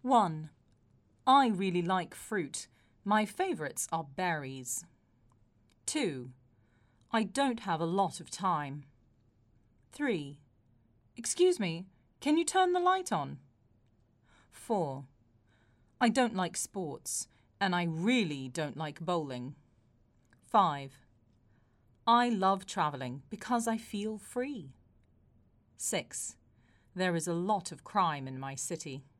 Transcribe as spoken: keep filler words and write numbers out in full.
one. I really like fruit. My favourites are berries. two. I don't have a lot of time. three. Excuse me, can you turn the light on? four. I don't like sports, and I really don't like bowling. five. I love travelling because I feel free. six. There is a lot of crime in my city.